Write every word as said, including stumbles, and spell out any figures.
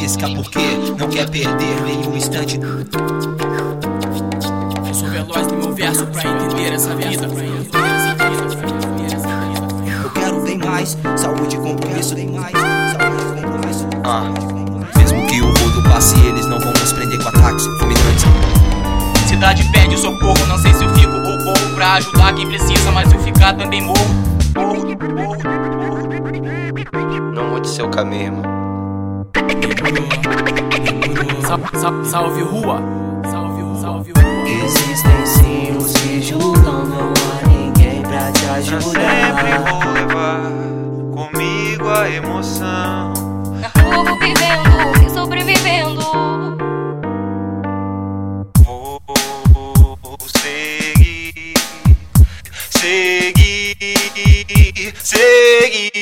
arrisca porque não quer perder nenhum instante. Eu sou veloz no meu verso pra entender essa vida. Eu quero bem mais, saúde e compromisso. Bem mais, saúde e compromisso. Ah. Mesmo que o rodo passe, eles não vão nos prender com ataques fulminantes. Cidade pede socorro, não sei se eu fico ou corro pra ajudar quem precisa, mas se eu ficar também morro. Morro, morro, morro. Não mude seu caminho, irmão. Sal, sal, salve rua. Salve rua, salve rua. Existem sim os que julgam, não há ninguém pra te ajudar. Eu sempre vou levar comigo a emoção. Vou vivendo e sobrevivendo. Vou seguir, seguir, seguir.